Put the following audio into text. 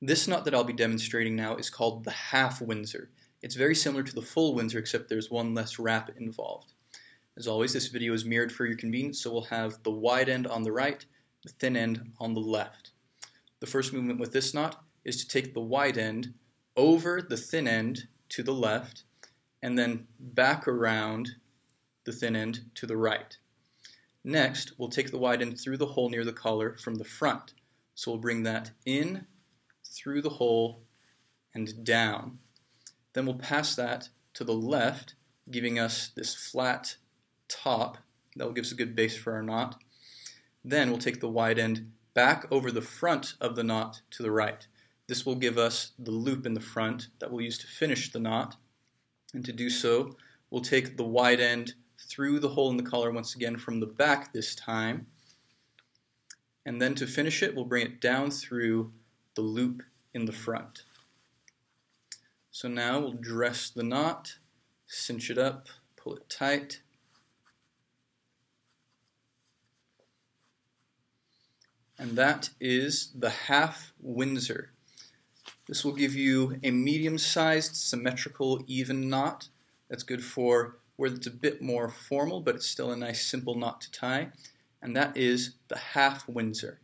This knot that I'll be demonstrating now is called the half Windsor. It's very similar to the full Windsor, except there's one less wrap involved. As always, this video is mirrored for your convenience, so we'll have the wide end on the right, the thin end on the left. The first movement with this knot is to take the wide end over the thin end to the left, and then back around the thin end to the right. Next, we'll take the wide end through the hole near the collar from the front. So we'll bring that in, through the hole, and down. Then we'll pass that to the left, giving us this flat top. That will give us a good base for our knot. Then we'll take the wide end back over the front of the knot to the right. This will give us the loop in the front that we'll use to finish the knot. And to do so, we'll take the wide end through the hole in the collar once again from the back this time. And then to finish it, we'll bring it down through the loop in the front. So now we'll dress the knot, cinch it up, pull it tight. And that is the half Windsor. This will give you a medium-sized, symmetrical, even knot. That's good for where it's a bit more formal, but it's still a nice simple knot to tie. And that is the half Windsor.